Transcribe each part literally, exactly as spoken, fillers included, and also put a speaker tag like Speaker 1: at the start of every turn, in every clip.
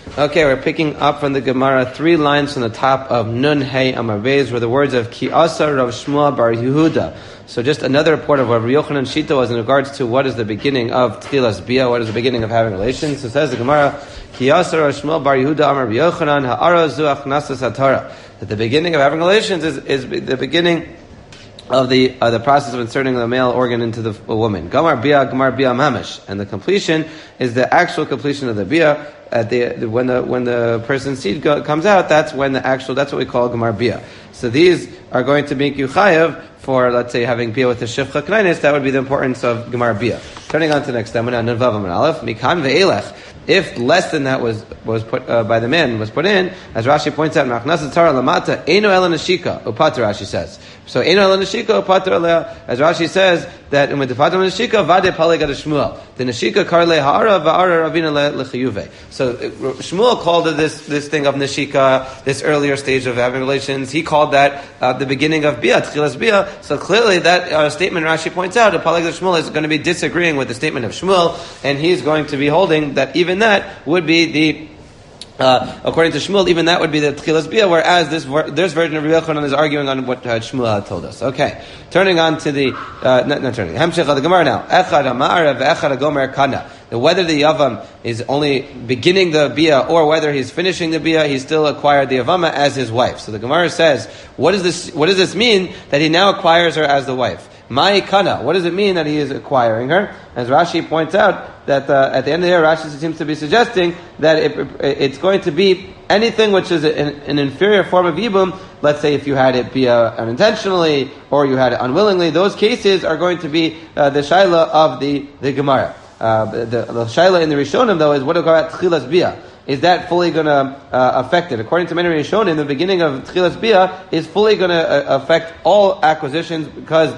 Speaker 1: Okay, we're picking up from the Gemara three lines from the top of Nun Hey Amar Beis, where the words of Ki Asa Rav Shmuel Bar Yehuda. So just another report of what Rabbi Yochanan Shita was in regards to what is the beginning of Tchilas Bia, what is the beginning of having relations. So says the Gemara, Ki Asa Rav Shmuel Bar Yehuda Amar Rabbi Yochanan Ha'ara Zu Achnasas HaTorah. That the beginning of having relations is, is the beginning of the uh, the process of inserting the male organ into the woman. Gamar Bia, Gamar Bia Mamish. And the completion is the actual completion of the Bia. At the, the when the when the person's seed go, comes out, that's when the actual that's what we call Gemar Bia. So these are going to make you chayav for, let's say, having Bia with the Shifcha Knainis. That would be the importance of Gemar Bia. Turning on to the next time, Nun Vav Amar Aleph, Mikan ve'elech. If less than that was was put uh, by the man was put in, as Rashi points out, Machnasa Tzara Lamata Eino Ela Nashika Upater. Rashi says so. Eino Ela Nashika Upater Alea. As Rashi says that with the Pater Nashika Vade Paleg Ad Shmuel. The Nashika Karle Ha'ara Va'ara Ravina Lechiyuve. So Shmuel called it this this thing of Nashika, this earlier stage of having relations. He called that uh, the beginning of Bia, Tchilas Bia. So clearly that uh, statement Rashi points out, Paleg Ad Shmuel is going to be disagreeing with the statement of Shmuel, and he's going to be holding that even that would be the, uh, according to Shmuel, even that would be the Tchilas Bia, whereas this this version of Rabbi Yochanan is arguing on what uh, Shmuel had told us. Okay, turning on to the, uh, not, not turning, Hamshech of the Gemara now. Echad Amar ve'echad Gomer Kana. Whether the Yavam is only beginning the Bia or whether he's finishing the Bia, he still acquired the Yavama as his wife. So the Gemara says, what does this, what does this mean that he now acquires her as the wife? Mai Kana. What does it mean that he is acquiring her? As Rashi points out, that uh, at the end of the year, Rashi seems to be suggesting that it, it, it's going to be anything which is an, an inferior form of Yibum. Let's say if you had it be uh, unintentionally or you had it unwillingly, those cases are going to be uh, the Shaila of the, the Gemara. Uh, the, the Shaila in the Rishonim, though, is what about Tchilas Bia? Is that fully going to uh, affect it? According to many Rishonim, the beginning of Tchilas Bia is fully going to uh, affect all acquisitions because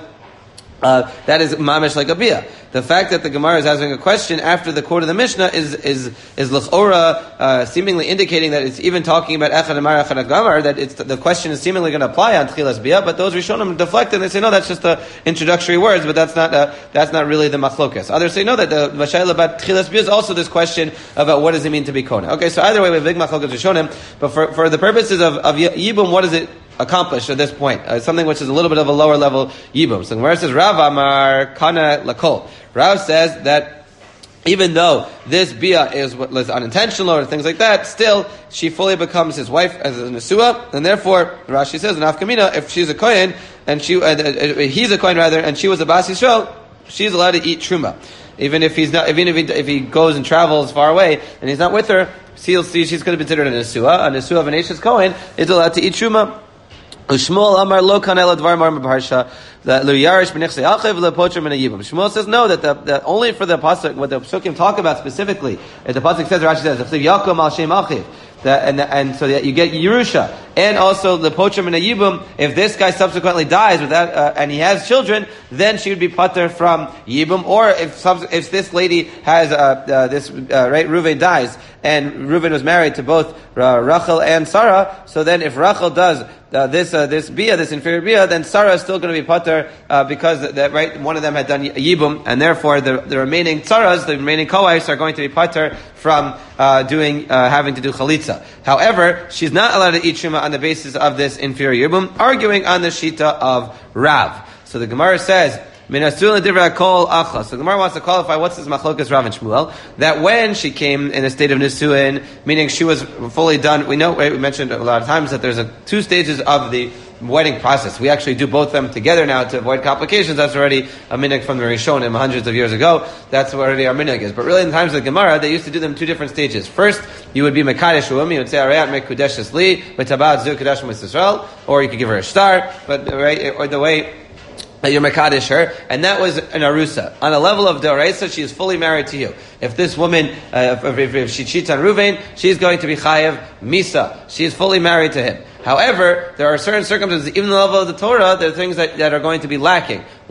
Speaker 1: Uh, that is mamish like a bia. The fact that the Gemara is asking a question after the quote of the Mishnah is is is l'chora, uh, seemingly indicating that it's even talking about echad amar echad gamar, that it's the question is seemingly going to apply on tchilas bia. But those Rishonim deflect and they say no, that's just the introductory words, but that's not uh, that's not really the machlokas. Others say no, that the vashayla about tchilas bia is also this question about what does it mean to be kona. Okay, so either way we have big machlokas Rishonim, but for for the purposes of of yibum, what does it accomplished at this point? Uh, something which is a little bit of a lower level yibum. So where it says Rav Amar Kana Lakol, Rav says that even though this bia is what was unintentional or things like that, still she fully becomes his wife as a nesua, and therefore Rashi says in Afkamina, if she's a kohen and she uh, uh, he's a kohen rather, and she was a bas Yisrael, she's allowed to eat truma, even if he's not, even if he, if he goes and travels far away and he's not with her. She'll see she's going to be considered a nesua. A nesua of an Eishes kohen is allowed to eat truma. Shmuel Amar Lo Kanela Dvar Mar B'Parsha that Lo Yarish B'Nichsei Achiv Lo Pocher Min Yibum. Shmuel says no, that the, the only for the pasuk what the psukim talk about specifically. If the pasuk says, Rashi says, Yaakov Al Shem Achiv. That, and, and so that you get Yerusha, and also the pocher min yibum. If this guy subsequently dies without, uh, and he has children, then she would be pater from yibum. Or if sub, if this lady has uh, uh, this uh, right, Reuven dies, and Reuven was married to both uh, Rachel and Sarah, so then if Rachel does uh, this uh, this bia, this inferior bia, then Sarah is still going to be pater uh, because that right one of them had done yibum, and therefore the the remaining tzaras, the remaining co-wives, are going to be pater from uh, doing uh, having to do chalitza. However, she's not allowed to eat truma on the basis of this inferior yibum, arguing on the shita of Rav. So the Gemara says, Minasul Divrei Kol Achla. So the Gemara wants to qualify what's this machlokas Rav and Shmuel, that when she came in a state of nisuin, meaning she was fully done. We know we mentioned a lot of times that there's a two stages of the wedding process. We actually do both of them together now to avoid complications. That's already a minhag from the Rishonim hundreds of years ago. That's what already our minhag is. But really in the times of the Gemara, they used to do them two different stages. First, you would be Mekadesh U'um, you would say, Arayat Mekudeshes Li, B'tabat Zu Kadesh Yisrael, or you could give her a star, but right, or the way that you're Mekadesh her, and that was an Arusa. On a level of D'oraisa, she is fully married to you. If this woman, uh, if, if, if she cheats on Ruvain, she's going to be Chayev Misa. She is fully married to him. However, there are certain circumstances, even the level of the Torah, there are things that, that are going to be lacking.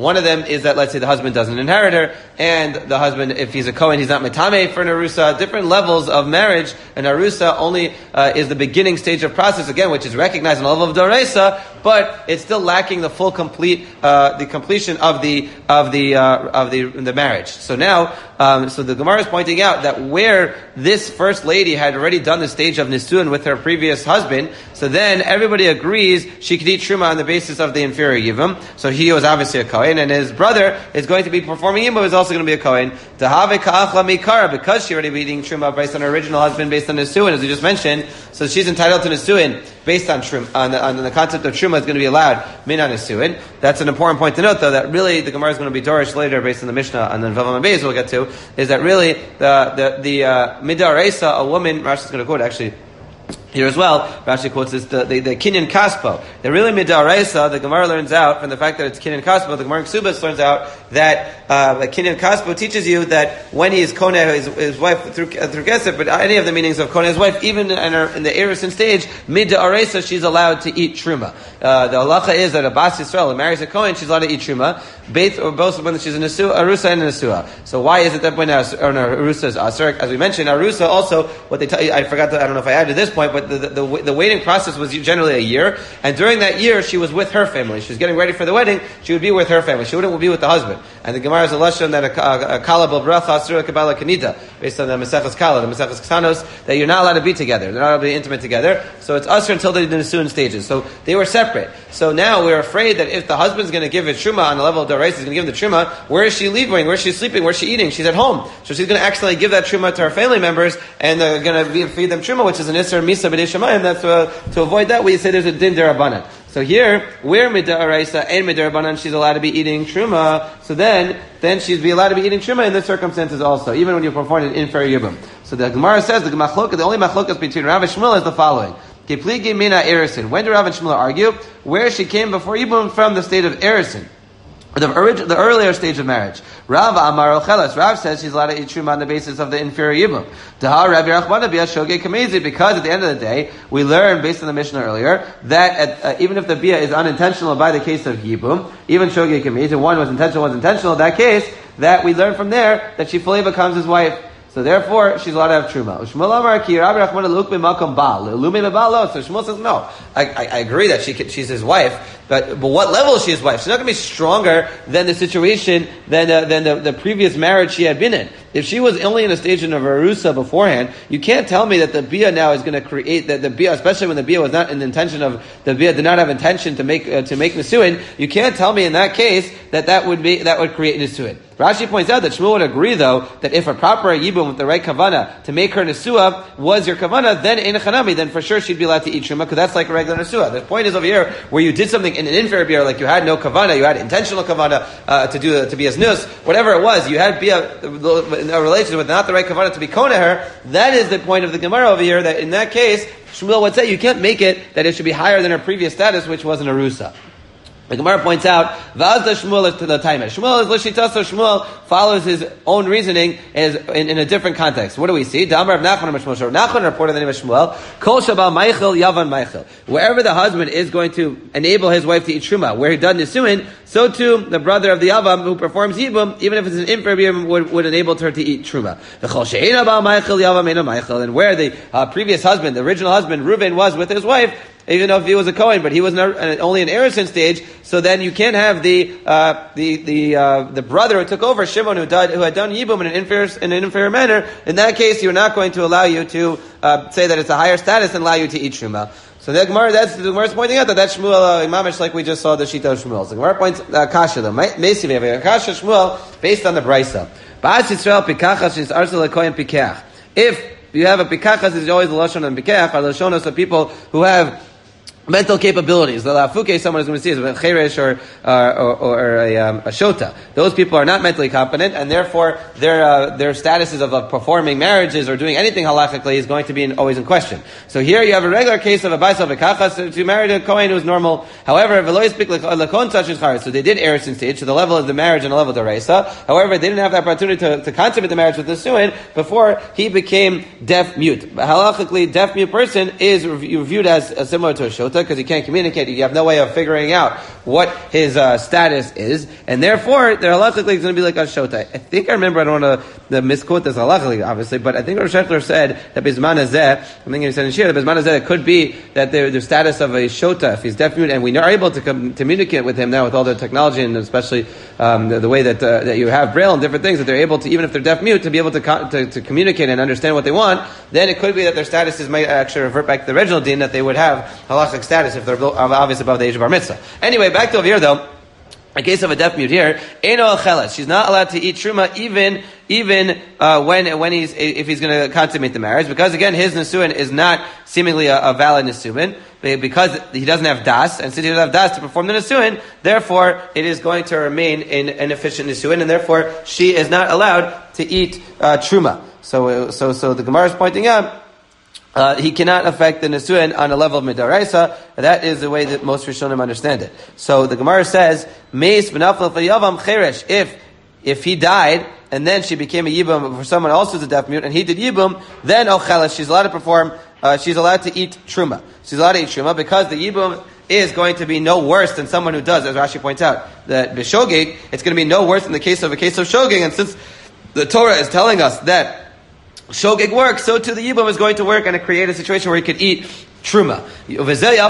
Speaker 1: One of them is that, let's say, the husband doesn't inherit her, and the husband, if he's a Kohen, he's not metame for an arusa. Different levels of marriage. An arusa only uh, is the beginning stage of process, again, which is recognized on the level of doreisa, but it's still lacking the full complete, uh, the completion of the of the uh, of the the marriage. So now, um, so the Gemara is pointing out that where this first lady had already done the stage of nisuin with her previous husband, so then everybody agrees she could eat truma on the basis of the inferior yibum. So he was obviously a Kohen, and his brother is going to be performing yibum, is also going to be a Kohen. Tahave ka'achla mikara, because she already be eating truma based on her original husband, based on nisuin, as we just mentioned. So she's entitled to nisuin based on trum, on the, on the concept of truma is going to be allowed min on nisuin. That's an important point to note, though, that really the Gemara is going to be dorish later based on the Mishnah, and then Vavam Beis we'll get to, is that really the the the uh, midaresa, a woman, Rashi is going to quote actually here as well, Rashi quotes this, the, the, the kinyan kaspo. The really midaraisa, the Gemara learns out, from the fact that it's kinyan kaspo, the Gemara in Ksubas learns out that uh, the kinyan kaspo teaches you that when he is koneh his, his wife through uh, through kesef, but any of the meanings of koneh his wife, even in, her, in the erison stage, midaraisa, she's allowed to eat truma. Uh, the halacha is that a bas Yisrael who marries a kohen, she's allowed to eat truma, both or both when she's a nesua, arusa and a nesua. So why is it that when a, or no, arusa is asur? As we mentioned, arusa also, what they tell you, I forgot to, I don't know if I added this point, but the, the, the, the waiting process was generally a year, and during that year she was with her family. She was getting ready for the wedding, she would be with her family. She wouldn't be with the husband. And the Gemara is a lashon that a kala bel bracha asura kabala kanita, based on the Maseches Kala, the Maseches Ksanos, that you're not allowed to be together. They're not allowed to be intimate together. So it's usher until they did the nisuin stages. So they were separate. So now we're afraid that if the husband's going to give it truma on the level of the race, he's going to give him the truma, where is she leaving? Where is she sleeping? Where is she eating? She's at home. So she's going to accidentally give that truma to her family members, and they're going to feed them truma, which is an isser misa b'dei shamayim. That's uh, to avoid that, we say there's a din derabanan. So here, where midaraisa and midarabanan, she's allowed to be eating truma. So then, then she's be allowed to be eating truma in this circumstances also, even when you perform an inferior yibum. So the Gemara says the machlok, the only machlokas between Rav and Shmuel is the following: Kipligi mina erison. When did Rav and Shmuel argue? Where she came before yibum from the state of erison, the, orig- the earlier stage of marriage. Rav Amar Ochelas. Rav says she's allowed to eat truma on the basis of the inferior yibum. Daha Rabbi Rachmana bia shogei kamezi, because at the end of the day, we learned based on the Mishnah earlier that at, uh, even if the bia is unintentional by the case of yibum, even shogei kamezi, one was intentional, one was intentional, in that case, that we learn from there that she fully becomes his wife. So therefore, she's allowed to have truma. Shmuel Amar ki Rabbi Rachmana luk b'makom bal, lume b'balo. So Shmuel says no. I, I, I agree that she she's his wife, but but what level is she his wife? She's not going to be stronger than the situation than uh, than the, the previous marriage she had been in. If she was only in a stage of arusa beforehand, you can't tell me that the bia now is going to create that the bia, especially when the bia was not in the intention of the bia did not have intention to make uh, to make nisuin. You can't tell me in that case that that would be that would create nisuin. Rashi points out that Shmuel would agree, though, that if a proper yibum with the right kavana to make her nesua was your kavana, then in a chanami, then for sure she'd be allowed to eat truma, because that's like a regular nesua. The point is over here where you did something in an inferior bia, like you had no kavana, you had intentional kavana uh, to do to be as nus, whatever it was, you had bia in a relation with not the right kavana to be kona her. That is the point of the Gemara over here. That in that case, Shmuel would say you can't make it that it should be higher than her previous status, which was an arusa. The Gemara points out, Vazda Shmuel is to the timer. Shmuel is Lishita, so Shmuel follows his own reasoning as in, in a different context. What do we see? Damar of Nachman of Shmuel. Nachman reported the name of Shmuel. Kol Shabal Meichel Yavan Meichel. Wherever the husband is going to enable his wife to eat truma, where he does nisuin, so too the brother of the Yavam who performs yibum, even if it's an inferior yibum, would, would enable her to eat truma. The Kol She'ena Bal Meichel Yavam Ena Meichel. And where the uh, previous husband, the original husband, Reuben, was with his wife, even though if he was a Kohen, but he was an, only an erison stage, so then you can't have the uh, the the uh, the brother who took over, Shimon, who, died, who had done yibum in an inferior in an inferior manner. In that case, you're not going to allow you to uh, say that it's a higher status and allow you to eat truma. So the Gemara, that's the Gemara is pointing out that that's Shmuel uh, Imamish, like we just saw the Shita of Shmuel. So the Gemara points uh, Kasha though, Meisiv Kasha Shmuel based on the Brisa. Ba'as Yisrael pikachas is arsel lekohen pikach. If you have a pikachas, is always the lashon and pikach are lashonos of people who have mental capabilities. The lafuke, someone is going to see, is a cheresh or, uh, or, or a, um, a shota. Those people are not mentally competent, and therefore their uh, their statuses of uh, performing marriages or doing anything halachically is going to be in, always in question. So here you have a regular case of a baisal v'kachas to marry a kohen who's normal. However, v'lo yispik lakon such as charis. So they did erison stage, so the level of the marriage and the level of the reisa. However, they didn't have the opportunity to, to consummate the marriage with the suin before he became deaf mute. Halachically, deaf mute person is reviewed as uh, similar to a shota. because you can't communicate. You have no way of figuring out what his uh, status is, and therefore, they're halachically going to be like a shota. I think I remember, I don't want to misquote this halachically, obviously, but I think Rosh Shechler said that Bizman Hazeh, I think he said in Shir, that Bizman Hazeh, it could be that their, their status of a shota, if he's deaf mute, and we are able to com- communicate with him now with all the technology, and especially um, the, the way that uh, that you have Braille and different things, that they're able to, even if they're deaf mute, to be able to, co- to, to communicate and understand what they want, then it could be that their statuses might actually revert back to the original din, that they would have halachic status if they're obviously above the age of bar mitzvah. Anyway, back to over here though. In case of a deaf mute here, Eino Acheles, she's not allowed to eat truma even even uh, when when he's if he's going to consummate the marriage, because again his nesuin is not seemingly a, a valid nesuin, because he doesn't have das, and since he doesn't have das to perform the nesuin, therefore it is going to remain in an efficient nesuin, and therefore she is not allowed to eat uh, truma. So so so the Gemara is pointing out. Uh, he cannot affect the nesuin on a level of midaraisa. That is the way that most Rishonim understand it. So the Gemara says, "Meis b'nafal v'yavam cheresh." If if he died and then she became a yibum for someone else who's a deaf mute, and he did yibum, then ocheles, she's allowed to perform. Uh, she's allowed to eat truma. She's allowed to eat truma because the yibum is going to be no worse than someone who does, as Rashi points out. That b'shogeg, it's going to be no worse in the case of a case of shogeg, and since the Torah is telling us that shogeg works, so too the yibum is going to work and create a situation where he could eat truma. In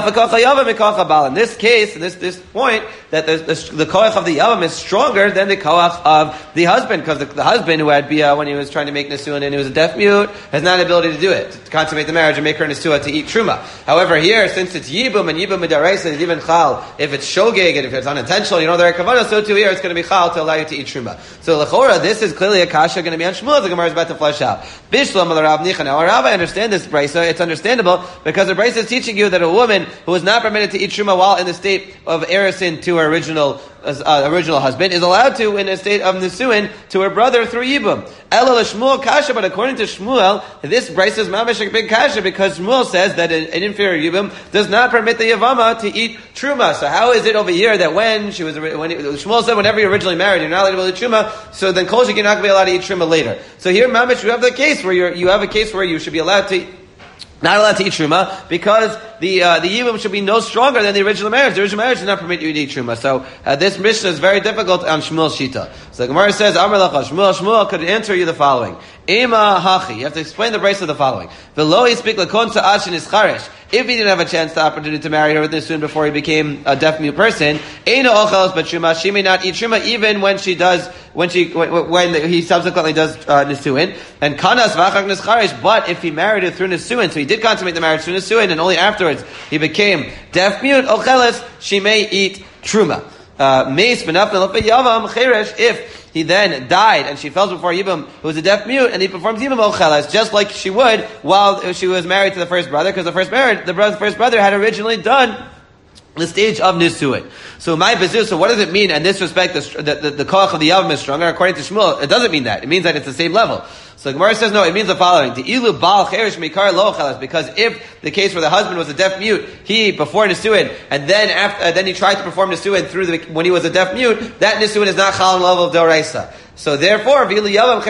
Speaker 1: this case, in this this point, that the, the, the koach of the yavam is stronger than the koach of the husband, because the, the husband who had bia when he was trying to make nesuin and he was a deaf mute has not the ability to do it, to consummate the marriage and make her nesuah to eat truma. However, here, since it's yibum and yibum midaraisa is even chal, if it's shogeg and if it's unintentional, you know, there are kavanah, so too here it's going to be chal to allow you to eat truma. So lechora, this is clearly a kasha going to be on Shmuel, the Gemara is about to flesh out. Bishlam al Rav Nicha. Now, Rav, I understand this brisa, it's understandable, because the brisa is teaching you that a woman who is not permitted to eat truma while in the state of erisin to her original uh, original husband is allowed to in a state of nesuin to her brother through yibum. Ela l'Shmuel kasha, but according to Shmuel, this brisa is mamish a big kasha, because Shmuel says that an, an inferior yibum does not permit the yavama to eat truma. So how is it over here that when she was when Shmuel said whenever you're originally married you're not allowed to eat truma, so then kol shekin not going to be allowed to eat truma later. So here mamish you have the case where you're, you have a case where you should be allowed to. Not allowed to eat truma because the uh, the yibum should be no stronger than the original marriage. The original marriage does not permit you to eat truma. So uh, this mission is very difficult on Shmuel's shita. So the Gemara says, Amar Lacha, Shmuel, Shmuel could answer you the following. Ema hachi. You have to explain the brace of the following. V'lo yispik lakon sa'ashin ischaresh. If he didn't have a chance, the opportunity to marry her with Nisun before he became a deaf mute person, Eino ochelos but truma, she may not eat truma even when she does, when she, when, when he subsequently does uh, Nisuin. And kanas v'achak nischaresh, but if he married her through Nisuin, so he did consummate the marriage through Nisuin, and only afterwards he became deaf mute, ocheles, she may eat truma. Meis b'nafnel yavam cheresh, if he then died and she fell before Yibum, who was a deaf mute, and he performs Yibum ocheles, just like she would while she was married to the first brother, because the first married, the brother, first brother had originally done the stage of Nisuin. So my bezu, so what does it mean in this respect, the, the, the, the koach of the Yavam is stronger? According to Shmuel, it doesn't mean that. It means that it's the same level. So Gemara says, no, it means the following. The ilu bal cherish mikar lo chelas, because if the case where the husband was a deaf mute, he performed Nisuin, and then after, uh, then he tried to perform Nisuin through the, when he was a deaf mute, that Nisuin is not chal on the level of doraisa. So therefore, but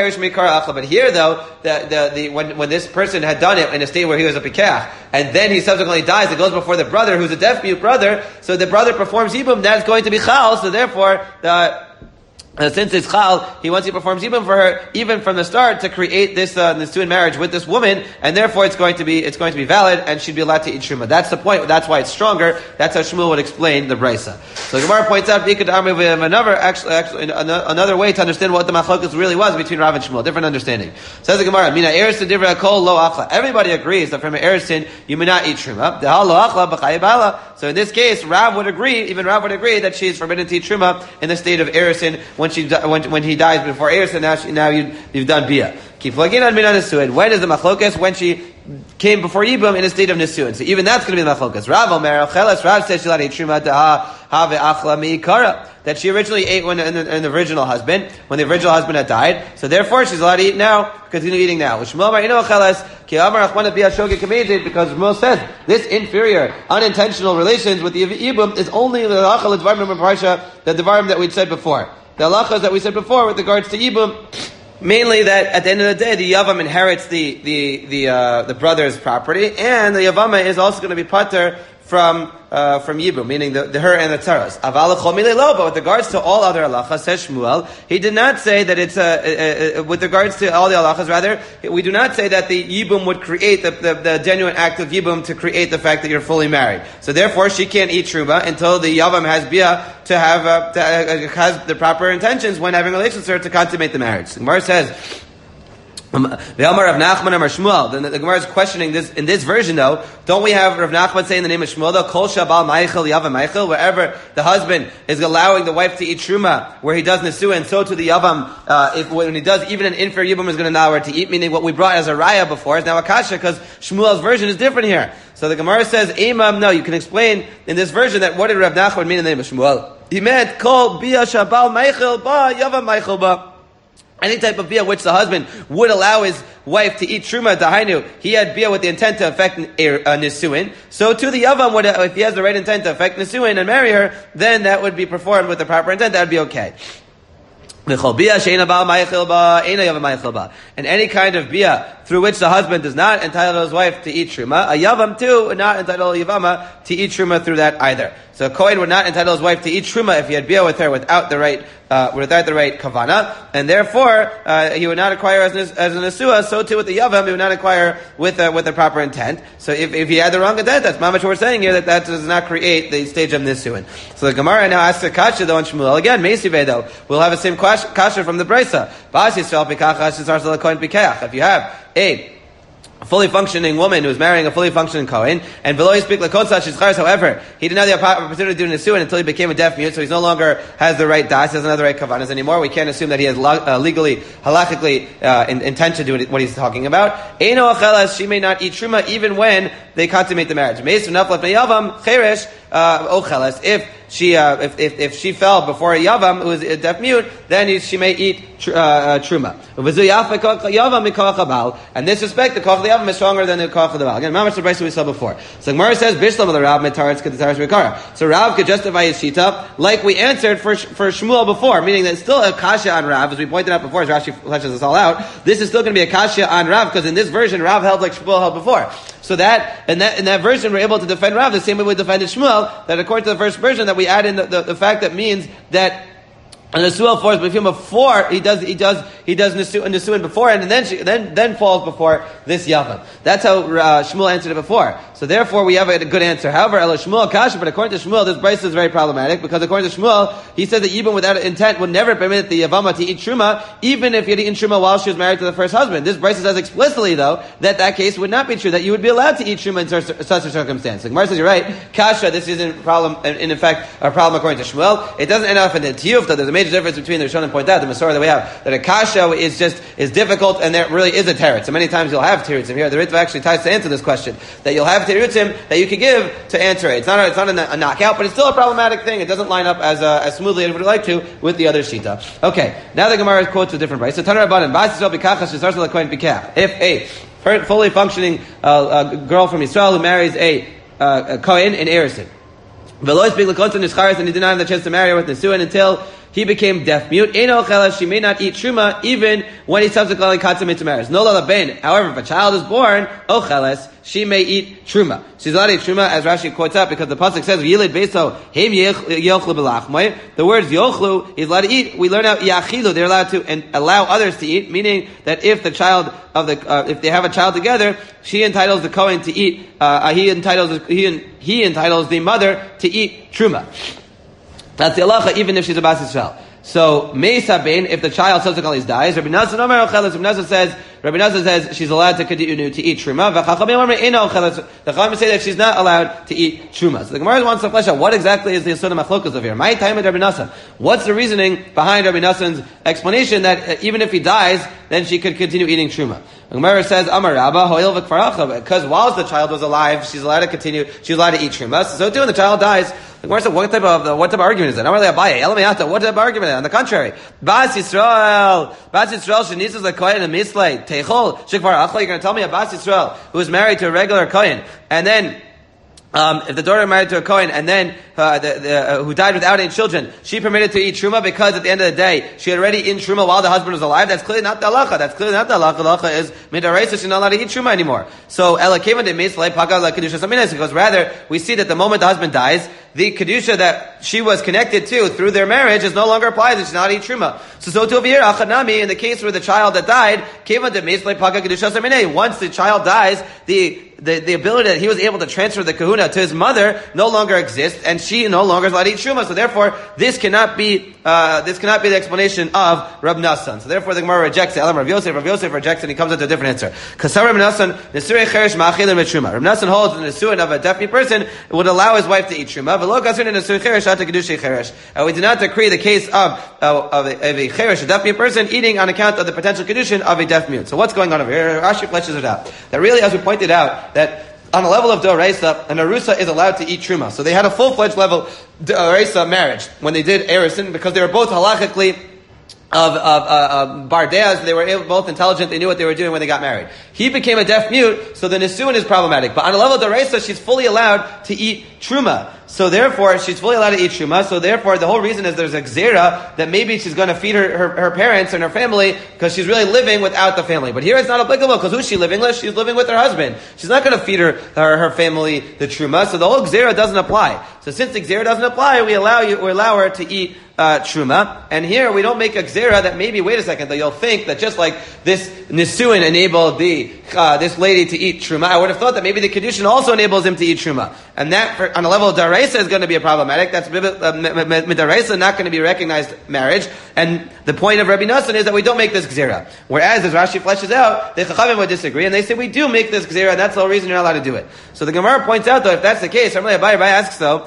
Speaker 1: here though, the, the, the, when, when this person had done it in a state where he was a pikach, and then he subsequently dies, it goes before the brother, who's a deaf mute brother, so the brother performs Yibum, that's going to be chal, so therefore, the, Uh, since it's chal, he once he performs yibum for her, even from the start, to create this uh, Nisuin marriage with this woman, and therefore it's going to be it's going to be valid, and she'd be allowed to eat truma. That's the point. That's why it's stronger. That's how Shmuel would explain the brisa. So the Gemara points out another actually, actually another way to understand what the machlokas really was between Rav and Shmuel. Different understanding. Says the Gemara, Mina erisin divrei kol lo achla. Everybody agrees that from an erisin you may not eat truma. Dehal lo achla b'chayi bala. So in this case, Rav would agree. Even Rav would agree that she is forbidden to eat truma in the state of erisin. When she when when he dies before Eris, and now she, now you, you've done Bia. Keep plugging on Minan Nisuin. When is the machlokas? When she came before Yibum in a state of Nisuin. So even that's going to be the machlokas. Rav Omer Chelas. Rav says she let eat truma daha have achla miikara, that she originally ate when in the, in the original husband, when the original husband had died. So therefore she's allowed to eat now, continue eating now. Which Shmuel Mar Ino Chelas ki Amar Achmana Bia Shogeg Kamedid, because Shmuel says this inferior, unintentional relations with the Yibum is only the halacha l'dvarim number parsha, the dvarim that we'd said before. The halachas that we said before with regards to Yibum, mainly that at the end of the day, the Yavam inherits the the the uh, the brother's property, and the Yavama is also going to be pater from uh, from Yibum, meaning the, the her and the tzaros. Aval chol milei lo, but with regards to all other halachas, says Shmuel, he did not say that it's a, uh, uh, with regards to all the halachas. Rather, we do not say that the Yibum would create the, the, the genuine act of Yibum to create the fact that you're fully married. So therefore, she can't eat truma until the Yavam has bia to have uh, to, uh, has the proper intentions when having relations with her to consummate the marriage. The Gemara says. The Amar Rav Nachman Amar Shmuel. Then the Gemara is questioning this in this version, though. Don't we have Rav Nachman say in the name of Shmuel, though, Kol Shabal Maichel Yavam Maichel, wherever the husband is allowing the wife to eat truma, where he does nesuah, and so to the Yavam, uh, if when he does, even an inferior Yibum is going to allow her to eat. Meaning, what we brought as a raya before is now a kasha, because Shmuel's version is different here. So the Gemara says, Imam, no, you can explain in this version that what did Rav Nachman mean in the name of Shmuel? He meant Kol Bia Shabal Maichel Ba Yavam Maichel Ba. Any type of bia which the husband would allow his wife to eat truma dahainu, he had bia with the intent to affect uh, nisuin. So to the yavam, would, if he has the right intent to affect nisuin and marry her, then that would be performed with the proper intent. That would be okay. And any kind of bia through which the husband does not entitle his wife to eat truma, a yavam too would not entitle a yavama to eat truma through that either. So a kohen would not entitle his wife to eat truma if he had bia with her without the right, uh, without the right kavana, and therefore uh, he would not acquire as, as an asua. So too with the yavam, he would not acquire with uh, with the proper intent. So if, if he had the wrong intent, that's mamash what we're saying here, that that does not create the stage of nisuin. So the Gemara now asks the kasha though on Shmuel again. Meisive though we'll have the same kasha from the brisa. If you have a fully functioning woman who's marrying a fully functioning Kohen, and below you speak lakotza shizcharis, however, he didn't have the opportunity to do nisuin until he became a deaf mute, so he's no longer has the right das, doesn't have the right kavanas anymore. We can't assume that he has uh, legally, halachically, uh, in, intention to do what he's talking about. Eino achelas, she may not eat truma even when they consummate the marriage. Meis v'naflef me'yavam, cheresh, ochelas, if she, uh, if, if, if she fell before a yavam who is a deaf mute, then she may eat tr- uh, truma. And in this respect, the koch of the yavam is stronger than the koch of the baal. Again, mamash the brayso we saw before. So Gemara says, Bishlam the Rav mitaretz kedetaretz rikara. So Rav could justify his shita, like we answered for for Shmuel before, meaning that it's still a kasha on Rav, as we pointed out before, as Rashi fleshes this all out. This is still going to be a kasha on Rav, because in this version, Rav held like Shmuel held before. So that, in that, in that version, we're able to defend Rav the same way we defended Shmuel, that according to the first version, that we add in the, the, the fact that means that and Nisuah falls before he does he does he does Nisuah before and then she, then then falls before this Yavam. That's how uh, Shmuel answered it before. So therefore we have a, a good answer. However, Ela Shmuel Kasha, but according to Shmuel, this brayso is very problematic because according to Shmuel, he said that even without intent would never permit the Yavama to eat Truma, even if he had eaten Truma while she was married to the first husband. This brayso says explicitly though that that case would not be true, that you would be allowed to eat Truma in such, such a circumstance. Like Gemara says, you're right. Kasha, this isn't a problem, in effect, a problem according to Shmuel. It doesn't end up in the Tiyuf, though there's a major difference between the Rishon and point out, the Masorah that we have, that a Kasha is just, is difficult and there really is a teretz. So many times you'll have teretzim here. The Ritva actually tries to answer this question, that you'll have teretzim that you can give to answer it. It's not a, it's not a, a knockout, but it's still a problematic thing. It doesn't line up as uh, as smoothly as we would like to with the other shita. Okay, now the Gemara quotes a different price. So Tanar Rabbanan, if a fully functioning uh, uh, girl from Israel who marries a, uh, a Kohen in Erison, and he did not have the chance to marry her with Nisuin until he became deaf mute. She may not eat truma even when he subsequently consummates the marriage. No la ben. However, if a child is born, ocheles, she may eat truma. She's allowed to eat truma, as Rashi quotes out, because the pasuk says, "Yilid beso him yochlu belachmai." The words yochlu, he's allowed to eat. We learn out yachilu, they're allowed to and allow others to eat, meaning that if the child of the, uh, if they have a child together, she entitles the kohen to eat. Uh, he entitles he he entitles the mother to eat truma. That's the halacha, even if she's a bas Yisrael. So, Meisa Bein, if the child subsequently dies, Rabbi Nassan Omer Ocheles, Rabbi Nassan says, Rabbi Nassan says she's allowed to continue to eat truma. The Chachamim say that she's not allowed to eat truma. So the Gemara wants to flesh out what exactly is the Yesod HaMachlokas of here. My time with Rabbi Nassan. What's the reasoning behind Rabbi Nassan's explanation that uh, even if he dies, then she could continue eating truma? The Gemara says, Amar Rabba, Hoil v'kfaracha, because whilst the child was alive, she's allowed to continue, she's allowed to eat truma. So too when the child dies, the Gemara said, what type of, what type of argument is that? Not really Abaye, Elameyata, what type of argument is that? On the contrary, Bas Yisrael, Bas Yisrael, Shenitzes the Kohen and Mislay, Teichol, Shikvar Achla, you're going to tell me a Bas Yisrael who is married to a regular Kohen, and then Um, if the daughter married to a Kohen and then uh, the, the, uh, who died without any children, she permitted to eat truma because at the end of the day she had already eaten truma while the husband was alive. That's clearly not the halacha. That's clearly not the halacha. The halacha is midaraisa. She's not allowed to eat truma anymore. So elakevan de mislei paga la kedusha saminas, because rather we see that the moment the husband dies, the kedusha that she was connected to through their marriage is no longer applies, and she's not allowed to eat truma. So so to over here achanami, in the case where the child that died, kevan de mislei paga kedusha saminei. Once the child dies, the The, the ability that he was able to transfer the kahuna to his mother no longer exists, and she no longer is allowed to eat truma. So therefore, this cannot be uh, this cannot be the explanation of Rab Nassan. So therefore, the Gemara rejects it. Elam Rav Yosef, Rav Yosef rejects it, and he comes into a different answer. Kasar Rab Nassan, Nesurei Cheresh Ma'achilin Truma. Rab Nassan holds the nesuin of a deaf person would allow his wife to eat truma. V'lo kasar Nesurei Cheresh Ata Kedushay Cheresh. And we do not decree the case of uh, of, a, of a Cheresh, a deaf person, eating on account of the potential kedushin of a deaf mute. So what's going on over here? Rashi fleshes it out. That really, as we pointed out, that on a level of Doraisa, an Arusa is allowed to eat Truma. So they had a full-fledged level Doraisa marriage when they did Erisin, because they were both halachically of, of, uh, of Bardeas. They were able, both intelligent. They knew what they were doing when they got married. He became a deaf mute, so the Nisuin is problematic. But on a level of Doraisa, she's fully allowed to eat Truma. So therefore, she's fully allowed to eat Truma. So therefore, the whole reason is there's a Gzera that maybe she's going to feed her, her, her parents and her family because she's really living without the family. But here it's not applicable because who's she living with? She's living with her husband. She's not going to feed her, her, her family the Truma. So the whole Gzera doesn't apply. So since the Gzera doesn't apply, we allow you, we allow her to eat uh, Truma. And here we don't make a Gzera that maybe, wait a second, that you'll think that just like this Nisuin enabled the, uh, this lady to eat Truma, I would have thought that maybe the Kedushin also enables him to eat Truma. And that, for, on a level of Daraisa, is going to be a problematic. That's Midaraisa, not going to be recognized marriage. And the point of Rabbi Nassan is that we don't make this Gzera. Whereas, as Rashi fleshes out, the Chachamim would disagree, and they say we do make this Gzera, and that's the whole reason you're not allowed to do it. So the Gemara points out, though, if that's the case, Abai Abai asks, though,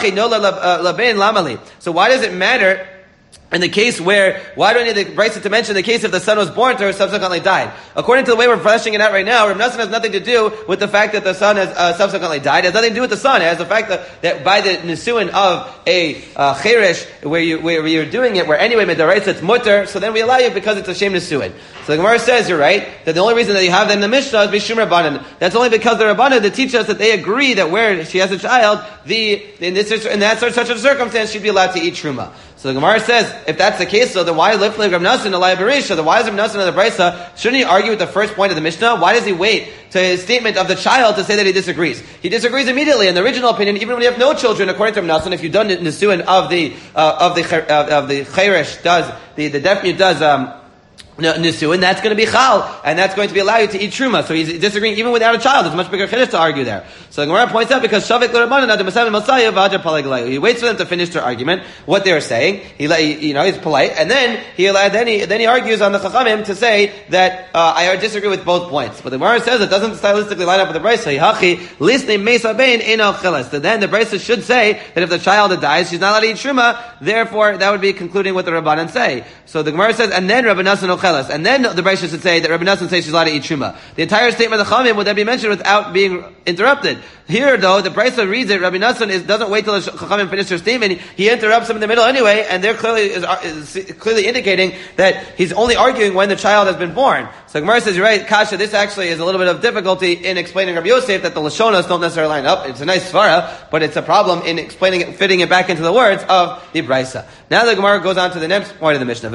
Speaker 1: so why does it matter in the case where, why do I need the Brisa to mention the case if the son was born to her, subsequently died? According to the way we're fleshing it out right now, Rav Nassan has nothing to do with the fact that the son has uh, subsequently died. It has nothing to do with the son. It has the fact that, that by the Nisuin of a uh, Cheresh, where, you, where you're doing it, where anyway, Midaraisa, it's mutter, so then we allow you because it's a Shem Nisuin. So the Gemara says, you're right, that the only reason that you have them in the Mishnah is Bishum Rabbanan. That's only because the Rabbanan that teach us that they agree that where she has a child, the, in, this, in that such, such a circumstance, she'd be allowed to eat Truma. So the Gemara says, if that's the case, so then why lift like Rav Nassan a Berisha? Then why is Rav Nassan in the Brisa? Shouldn't he argue with the first point of the Mishnah? Why does he wait to his statement of the child to say that he disagrees? He disagrees immediately. In the original opinion, even when you have no children, according to Rav Nassan, if you've done Nisuin of the uh, of the uh, of the Cheresh does the the deaf mute does um. Nisuin, that's going to be chal, and that's going to be allow you to eat truma. So he's disagreeing even without a child. It's a much bigger chiddush to argue there. So the Gemara points out because shavik l'rabbanan ad masayim masayim v'adar palagalayu. He waits for them to finish their argument, what they were saying. He, you know, he's polite, and then he then he then he argues on the chachamim to say that uh, I disagree with both points. But the Gemara says it doesn't stylistically line up with the Brisa. Hachi lisnei mesa bein eno chilas. So then the Brisa should say that if the child dies, she's not allowed to eat truma. Therefore, that would be concluding what the Rabbanan say. So the Gemara says, and then Rabbi Nassan and then the Brisa should say that Rabbi Nassan says she's allowed to eat truma. The entire statement of the Chamim would then be mentioned without being interrupted. Here, though, the Brisa reads it. Rabbi Nassan is, doesn't wait till the Chamim finish their statement. He interrupts them in the middle anyway, and they're clearly is, is clearly indicating that he's only arguing when the child has been born. So Gemara says, you're right, Kasha. This actually is a little bit of difficulty in explaining Rabbi Yosef that the Lashonas don't necessarily line up. It's a nice svara, but it's a problem in explaining it, fitting it back into the words of the Brisa. Now the Gemara goes on to the next point of the Mishnah.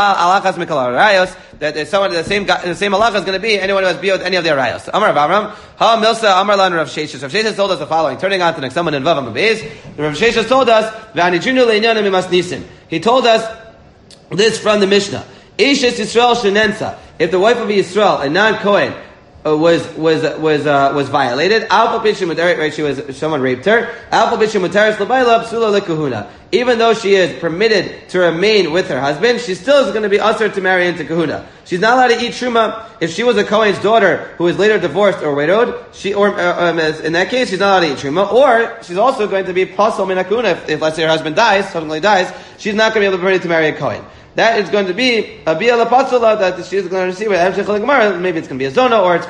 Speaker 1: That there's someone, the same the same halacha is going to be anyone who has biyah with any of the arayos. Amar Avram, Ha Milsa Amar Lan Rav Sheshes. Rav Sheshes told us the following. Turning on to the next someone in Vav Amabez. Rav Sheshes told us, V'anijunu le'inyanim imas nisim. He told us this from the Mishnah. Ishes Yisrael shenensa. If the wife of Yisrael, a non-Kohen, Uh, was was was uh, was violated. Alpha bishim right? She was someone raped her. Alpha bishim mutaris labayla psula lekahuna. Even though she is permitted to remain with her husband, she still is going to be usher to marry into kahuna. She's not allowed to eat truma. If she was a Kohen's daughter who was later divorced or widowed, she or uh, um, in that case she's not allowed to eat truma. Or she's also going to be pasal min kahuna. If, if let's say her husband dies, suddenly dies, she's not going to be able to permit to marry a Kohen. That is going to be a bia la patzala that she is going to receive it. Maybe it's going to be a zona, or it's going to be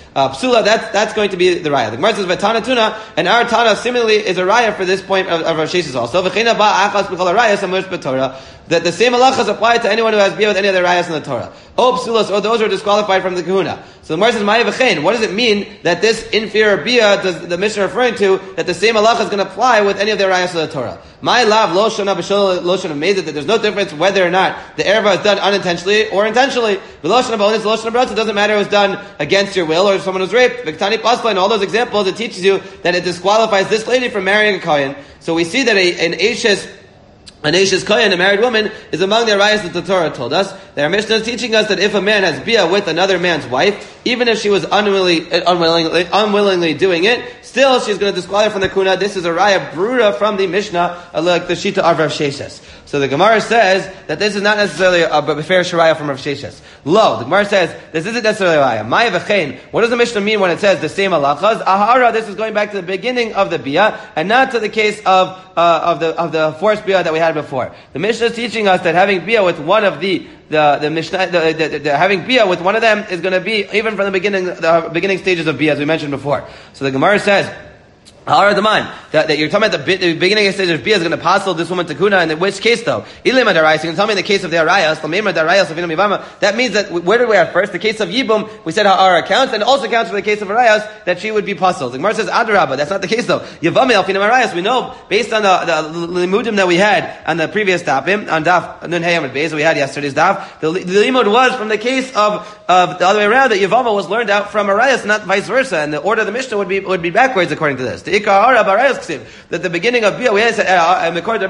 Speaker 1: Uh, psula, that's, that's going to be the raya. The Gemara says, Vatana tuna, and our Tana similarly is a raya for this point of, of Rav Sheshes also. V'china ba'achas b'chol rayas amush b'Torah. That the same halachas apply to anyone who has bia with any of the rayas in the Torah. Oh, psulas, oh, those are disqualified from the kahuna. So the Gemara says, Maya v'chein, what does it mean that this inferior bia, does the Mishnah referring to, that the same halacha is going to apply with any of the rayas of the Torah? My lav lo shana b'shol lo shana made it, that there's no difference whether or not the erva is done unintentionally or intentionally. V'lo shana b'onis, lo shana b'rotz, it doesn't matter if it's done against your will or if someone was raped. V'ktani pasla, and all those examples, it teaches you that it disqualifies this lady from marrying a kohen. So we see that a, an Ashes An Ashes Kohen, a married woman, is among the rayas that the Torah told us. That our Mishnah is teaching us that if a man has bia with another man's wife, even if she was unwillingly, unwillingly, unwillingly doing it, still she's going to disqualify from the kuna. This is a raya bruta from the Mishnah, like the Shita of Rav Sheshes. So the Gemara says that this is not necessarily a, a fair shariah from Rav Sheshes. Lo, the Gemara says this isn't necessarily a raya. Maya v'chein. What does the Mishnah mean when it says the same halachas? Ahara. This is going back to the beginning of the bia and not to the case of uh, of the of the forced bia that we had before. The Mishnah is teaching us that having bia with one of the the the Mishnah the, the, the, the, having bia with one of them is going to be even from the beginning the beginning stages of bia, as we mentioned before. So the Gemara says, However, the mind that, that you're talking about the, the beginning of stage of bia is going to passel this woman to kuna, and in which case though, ilema darayas, you can tell me in the case of the arayas, lamema darayas, avinu mivama. That means that where did we have first? The case of yibum, we said how our accounts, and it also counts for the case of arayas that she would be passel. The Gemara says adarabba, that's not the case though. Yivami alfinu arayas, we know based on the, the limudim that we had on the previous dafim on daf nun hey amud beis we had yesterday's daf. The, the limud was from the case of of the other way around, that yivama was learned out from arayas, not vice versa, and the order of the Mishnah would be would be backwards according to this. The ikar arab arayas that the beginning of bia we had said Mekor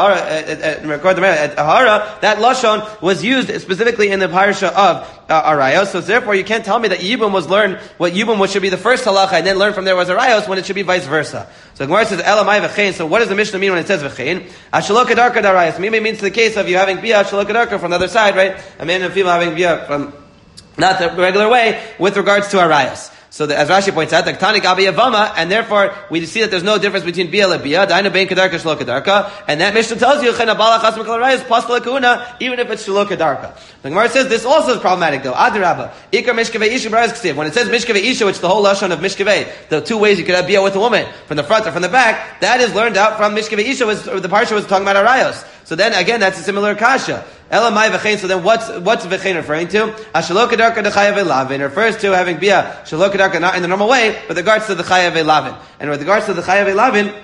Speaker 1: Ahara, that lashon was used specifically in the parsha of uh, arayos. So therefore, you can't tell me that yibum was learned what yibum was should be the first halacha, and then learn from there was arayos when it should be vice versa. So Gemara says elamai v'chein. So what does the Mishnah mean when it says v'chein? Ashalok kadarka darayos. Maybe it means the case of you having bia ashalok kadarka from the other side, right? A man and female having bia from not the regular way with regards to arayos. So the, as Rashi points out, the Ktanik Abi Yavama, and therefore we see that there's no difference between Bia and Bia, Daina Bein Kedarka Shlo Kedarka, and that Mishnah tells you, Chena Bala Chas Mikol Arayos, Pastel Kuna, even if it's Shlo Kedarka. The Gemara says this also is problematic though. Adarabba, Ikar Mishkevei Isha B'Rayos Ksiv. When it says Mishkevei Isha, which is the whole lashon of Mishkevei, the two ways you could have Bia with a woman, from the front or from the back, that is learned out from Mishkevei Isha, was, the parsha was talking about Arayos. So then again, that's a similar kasha. Elamai v'chein. So then, what's what's v'chein referring to? Ashalok kedarka dechayav elavin refers to having bia shalok kedarka not in the normal way, with regards to the chayav elavin. And with regards to the chayav elavin,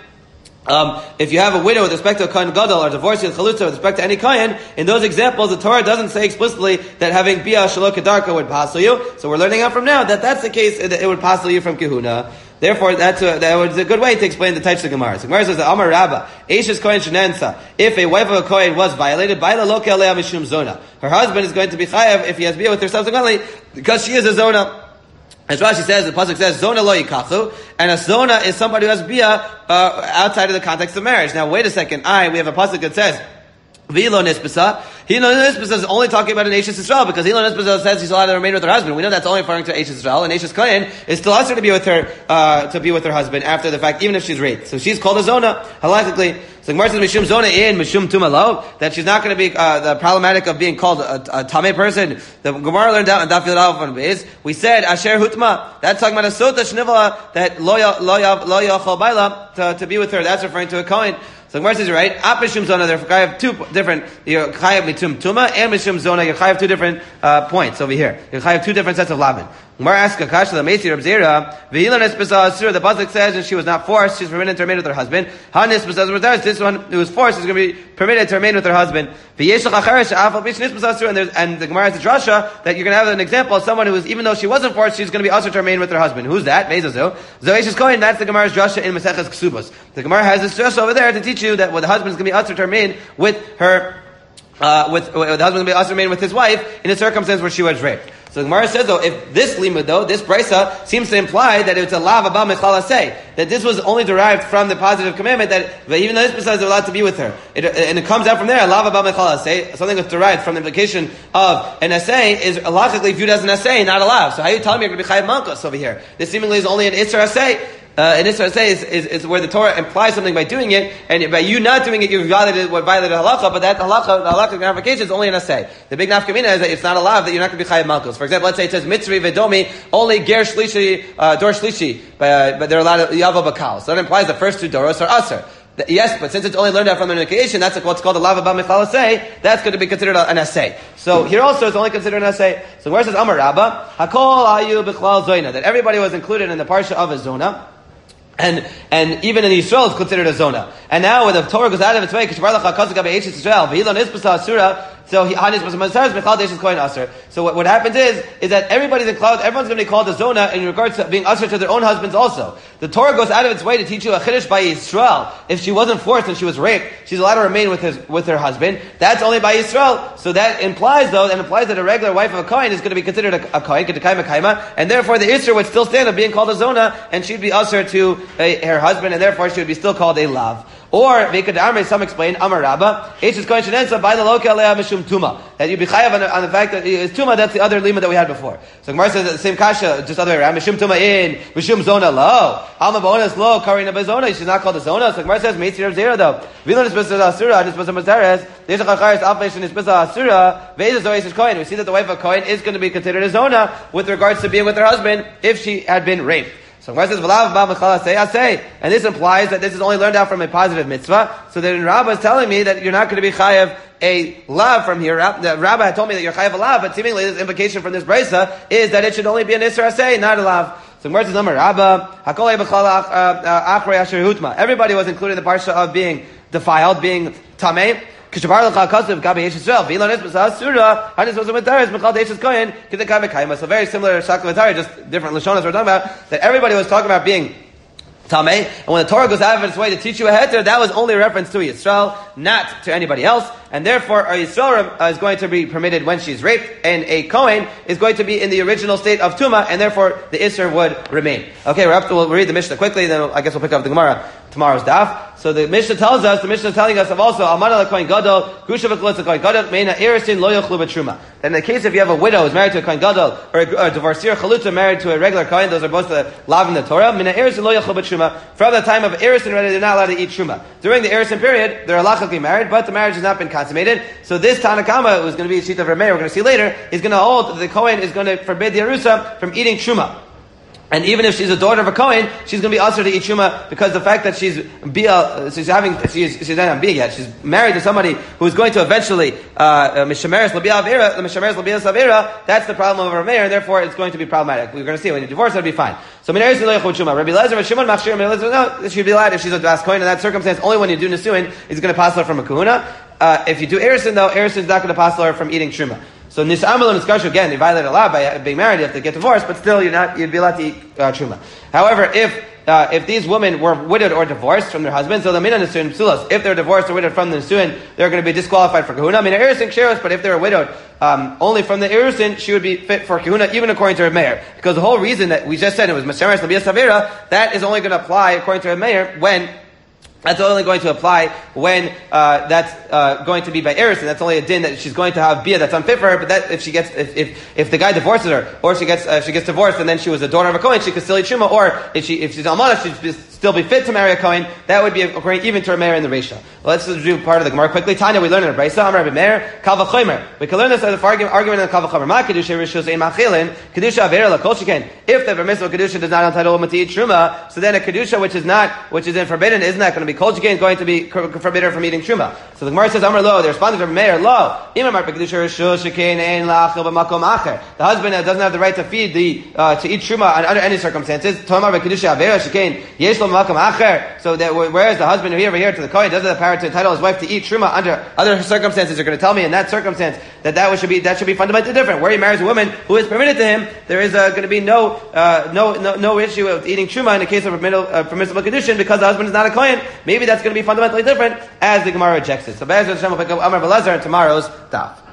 Speaker 1: um, if you have a widow with respect to a kohen gadol or divorced with chalutza with respect to any kohen, in those examples, the Torah doesn't say explicitly that having bia shalok kedarka would passel you. So we're learning out from now that that's the case; it would passel you from kehuna. Therefore, that's a, that was a good way to explain the types of Gemara. So Gemara says that Amar Rabba, Eishes Kohen Shenensa, if a wife of a Kohen was violated, Baila Loke Alea Mishum Zona. Her husband is going to be chayav if he has bia with her subsequently, because she is a Zona. As Rashi says, the pasuk says, Zona lo yikachu, and a Zona is somebody who has bia uh, outside of the context of marriage. Now wait a second, I, we have a pasuk that says, V'ilo nispasa. Hilo nispasa is only talking about an Eishes Yisrael, because Hilo nispasa says she's allowed to remain with her husband. We know that's only referring to Eishes Yisrael, and Eishes Kohen is still asked her to be with her, uh, to be with her husband after the fact, even if she's raped. So she's called a Zona, halachically. So Gemara says, Mishum Zona in, Mishum Tumalo, that she's not going to be, uh, the problematic of being called a, a Tameh person. The Gemara learned out in Daf Yud Aleph on Beis. We said, Asher Hutma, that's talking about a Sota Shnivala, that lo yachol baila, to, to be with her. That's referring to a Kohen. So Gemara says, you're right. Ap Mishum Zona, therefore, I have two different, you're Chayav Mitum Tuma, and Mishum Zona, you're Chayav two different, uh, points over here. You're Chayav two different sets of Laban. Gemara asks Akasha, the Meisi Reb Zera, V'hilan Espasa Asura, the pasuk says, and she was not forced, she's permitted to remain with her husband. Han Espasa, this one who was forced is going to be permitted to remain with her husband. V'yeshach Acharish, Afal Bish Espasa Asura, and there's, and the Gemara has a drasha, that you're going to have an example of someone who is, even though she wasn't forced, she's going to be also to remain with her husband. Who's that? Mezazu. Zoeshes Kohen, that's the Gemara's drasha in Maseches Ksubos. The Gemara has this drasha over there to teach you that when the husband is going to be also to remain with her, uh, with, with the husband is going to be also to remain with his wife in a circumstance where she was raped. So the Gemara says though, if this limud though, this brisa seems to imply that it's a lav abba mechala say, that this was only derived from the positive commandment that even though this brisa is allowed to be with her, it, and it comes out from there, a lav abba mechala say, something that's derived from the implication of an essay is logically viewed as an essay, not a lav. So how are you telling me you're going to be chayav malchus over here? This seemingly is only an isra essay. uh, an Isra Aseh is, is, is where the Torah implies something by doing it, and by you not doing it, you violated what violated halacha. But that halacha, the halacha ramification is only an Aseh. The big nafkamina is that it's not allowed that you're not going to be chayav malchus. For example, let's say it says mitzri vedomi only ger shlishi uh, dor shlishi, but, uh, but they're allowed yavo bakal. So that implies the first two doros are aser. Yes, but since it's only learned out from an initiation, that's what's called a lava ba michal asay. That's going to be considered an assay. So here also it's only considered an assay. So where it says Amar Rabba, Hakol ayu bichlal zoina, that everybody was included in the parsha of a zona. And and even in Yisrael it's considered a zona. And now when the Torah goes out of its way, so he, so what, what happens is is that everybody's in cloud, everyone's going to be called a zona in regards to being usher to their own husbands also. The Torah goes out of its way to teach you a chiddush by Yisrael. If she wasn't forced and she was raped, she's allowed to remain with his with her husband. That's only by Yisrael. So that implies though, that implies that a regular wife of a kohen is going to be considered a, a kohen, and therefore the Isra would still stand of being called a zona, and she'd be usher to a, her husband, and therefore she would be still called a lav. Or Vekad some explain Amar Rabba, Eishes Kohen Shenensa by the local Alea Mishum Tuma. That you be chayav on, on the fact that it's Tuma, that's the other lima that we had before. So Gemara says that the same kasha, just other way around. Mishum Tuma in, Mishum Zona lo. Alma Bonus lo, Karina Bezona, she's not called a Zona. So Gemara says, Meitzir of Zera though. Vilon is Besa Asura, is Besa Mazares, Desha Chacharis Alpation is Besa Asura, Vezes Oasis Kohen. We see that the wife of Kohen is going to be considered a Zona with regards to being with her husband if she had been raped. So Gemara says, "V'lav ba mechala say asay," and this implies that this is only learned out from a positive mitzvah. So that in Rabbah is telling me that you're not going to be chayav a lav from here. The Rabbah had told me that you're chayav a lav, but seemingly this implication from this brisa is that it should only be an isra asay, not a lav. So Gemara says, "Amar Rabbah, hakol b'chala achrei asher hutma." Everybody was included in the parsha of being defiled, being tamei. So very similar to Shakavatari, just different Lashonas we're talking about, that everybody was talking about being Tameh, and when the Torah goes out of its way to teach you a heter, that was only a reference to Yisrael, not to anybody else, and therefore a Yisrael is going to be permitted when she's raped, and a Kohen is going to be in the original state of Tuma, and therefore the Isser would remain. Okay, we're up to, we'll read the Mishnah quickly, then I guess we'll pick up the Gemara tomorrow's daf. So the Mishnah tells us, the Mishnah is telling us of also, Almana LaKohen Gadol, Grusha V'Chalutz LaKohen Gadol, Meina Erisin Lo Yochlu B'Truma. Then in the case if you have a widow who's married to a Kohen Gadol, or a, a divorcee or Chalutza married to a regular Kohen, those are both the lav in the Torah, Meina Erisin Lo Yochlu B'Truma. From the time of Erisin, they're not allowed to eat Truma. During the Erisin period, they're halachically married, but the marriage has not been consummated. So this Tanakama, who's going to be a sheet of Rameir, we're going to see later, is going to hold that the Kohen is going to forbid the Arusa from eating Truma. And even if she's a daughter of a Kohen, she's going to be usher to eat Truma because the fact that she's bia, she's having, she's, she's not on bia yet, she's married to somebody who's going to eventually, uh, mishameres l'bia avera, the mishameres l'bia savera, that's the problem of Rameir, and therefore it's going to be problematic. We're going to see when you divorce, that'll be fine. So, Minaris lo yachud Truma. Rabbi Lezer, Shimon, Machshir, no, she'd be allowed if she's a das Kohen. In that circumstance, only when you do Nisuin is going to pass her from a kahuna. Uh, if you do Erisin, though, Erisin is not going to pass her from eating Truma. So Nis'amal and Niskashu, again, they violate a law by being married, you have to get divorced, but still you're not, you'd be allowed to eat uh, Truma. However, if uh, if these women were widowed or divorced from their husbands, so the Mina Nisuin Psulos, if they're divorced or widowed from the Nisuin, they're going to be disqualified for Kahuna. Mina Erisin Ksheros, but if they were widowed um, only from the Erisin, she would be fit for Kahuna, even according to her mayor. Because the whole reason that we just said it was Mashameres L'Bia Savera, that is only going to apply according to her mayor when that's only going to apply when uh, that's uh, going to be by Eris, and that's only a din that she's going to have bia that's unfit for her. But that if she gets if if, if the guy divorces her, or she gets uh, if she gets divorced, and then she was a daughter of a Kohen, she could still eat Truma. Or if she if she's almana, she'd still be fit to marry a Kohen. That would be according even to her mayor in the Reisha. Well, let's do part of the Gemara quickly. Tanya, we learn in the Brisa, Amar Rabbi Meir, Kal V'Chomer. We can learn this as a argument argument in Kal V'Chomer. Ma kedusha rishus ein machilin kedusha avera lakol sheken. If the permissible kedusha does not entitle a woman to eat Truma, so then a kedusha which is not which is in forbidden isn't that going to be kol sheken going to be forbid her from eating Truma. So the Gemara says, Amar lo, the respondent of Meir, lo, the husband doesn't have the right to feed the, uh, to eat Truma under any circumstances. So that whereas the husband here over here to the Kohen doesn't have the power to entitle his wife to eat Truma under other circumstances, you're going to tell me in that circumstance that that should be, that should be fundamentally different. Where he marries a woman who is permitted to him, there is uh, going to be no, uh, no, no, no issue of eating Truma in the case of a uh, permissible condition because the husband is not a Kohen. Maybe that's going to be fundamentally different as the Gemara rejects it. So Be'ez Hashem will pick up Amar B'Lezer in tomorrow's daf.